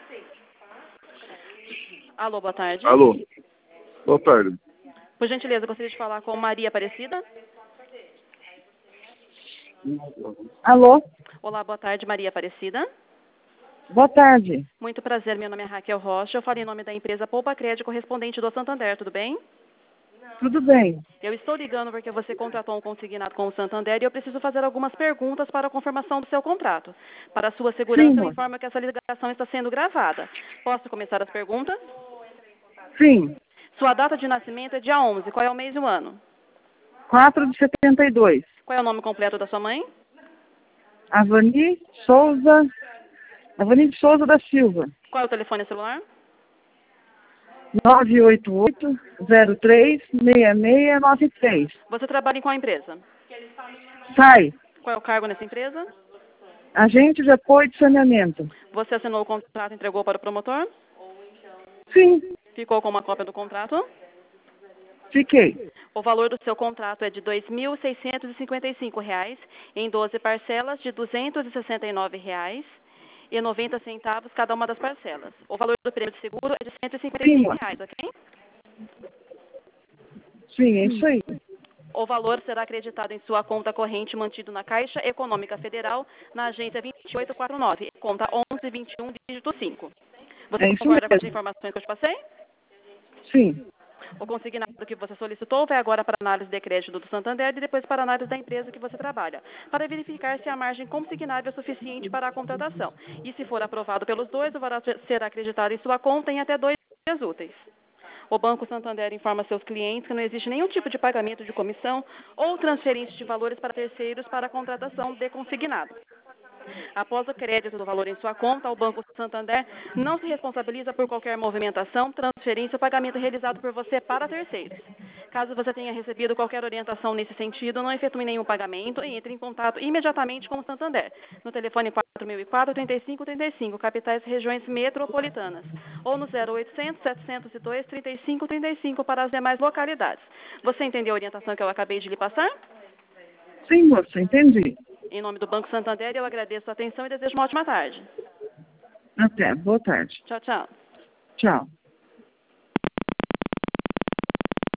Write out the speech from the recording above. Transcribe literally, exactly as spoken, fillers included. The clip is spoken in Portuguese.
Alô, boa tarde. Alô, boa tarde. Por gentileza, gostaria de falar com Maria Aparecida. Alô? Olá, boa tarde, Maria Aparecida. Boa tarde. Muito prazer, meu nome é Raquel Rocha. Eu falo em nome da empresa Poupa Crédito, correspondente do Santander, tudo bem? Tudo bem. Eu estou ligando porque você contratou um consignado com o Santander e eu preciso fazer algumas perguntas para a confirmação do seu contrato. Para a sua segurança, Sim, eu moça. informo que essa ligação está sendo gravada. Posso começar as perguntas? Sim. Sua data de nascimento é dia onze. Qual é o mês e o ano? quatro de setenta e dois. Qual é o nome completo da sua mãe? Avani Souza. Avani Souza da Silva. Qual é o telefone celular? nove oito oito, zero três, seis seis nove três. Você trabalha em qual empresa? Sai. Qual é o cargo nessa empresa? Agente de apoio de saneamento. Você assinou o contrato e entregou para o promotor? Sim. Ficou com uma cópia do contrato? Fiquei. O valor do seu contrato é de dois mil seiscentos e cinquenta e cinco reais em doze parcelas de duzentos e sessenta e nove reais e noventa centavos cada uma das parcelas. O valor do prêmio de seguro é de cento e cinquenta e Sim, cinco moça. reais, ok? Sim, é isso aí. O valor será acreditado em sua conta corrente mantido na Caixa Econômica Federal, na agência vinte e oito quarenta e nove, conta onze vinte e um, dígito cinco. Você É isso concorda com as mesmo. informações que eu te passei? Sim. O consignado que você solicitou vai agora para a análise de crédito do Santander e depois para a análise da empresa que você trabalha, para verificar se a margem consignável é suficiente para a contratação. E se for aprovado pelos dois, o valor será acreditado em sua conta em até dois dias úteis. O Banco Santander informa seus clientes que não existe nenhum tipo de pagamento de comissão ou transferência de valores para terceiros para a contratação de consignado. Após o crédito do valor em sua conta, o Banco Santander não se responsabiliza por qualquer movimentação, transferência ou pagamento realizado por você para terceiros. Caso você tenha recebido qualquer orientação nesse sentido, não efetue nenhum pagamento e entre em contato imediatamente com o Santander, no telefone quatro mil e quatro, trinta e cinco trinta e cinco, capitais e regiões metropolitanas, ou no zero oitocentos, setecentos e dois, trinta e cinco trinta e cinco para as demais localidades. Você entendeu a orientação que eu acabei de lhe passar? Sim, moça, entendi. Em nome do Banco Santander, eu agradeço a atenção e desejo uma ótima tarde. Até. Boa tarde. Tchau, tchau. Tchau.